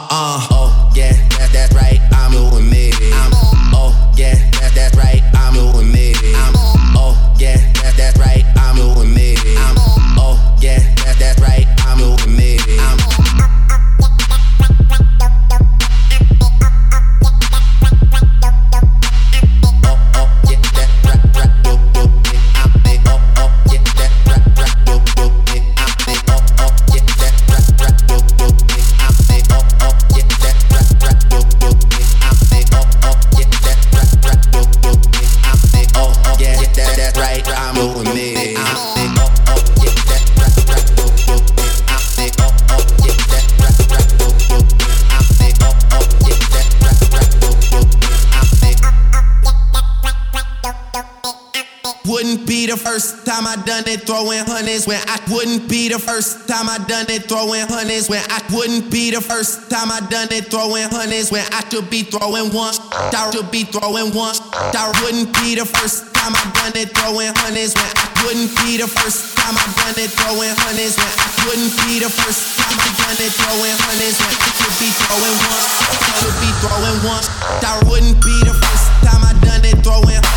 Oh yeah, that's right. I'm doing me. Oh yeah, that's right. I'm doing me. Oh yeah, that's right. I'm doing me. Oh yeah, that's right. I'm doing me. Wouldn't be the first time I done it, throwing hundreds when I wouldn't be the first time I done it, throwing hundreds when I wouldn't be the first time I done it, throwing hundreds when I should be throwing one. I should be throwing one. I wouldn't be the first time I done it, throwing hundreds when I wouldn't be the first time I done it, throwing hundreds when I wouldn't be the first time I done it, throwing hundreds when I should be throwing one. I should be throwing one. I wouldn't be the first time I done it, throwing.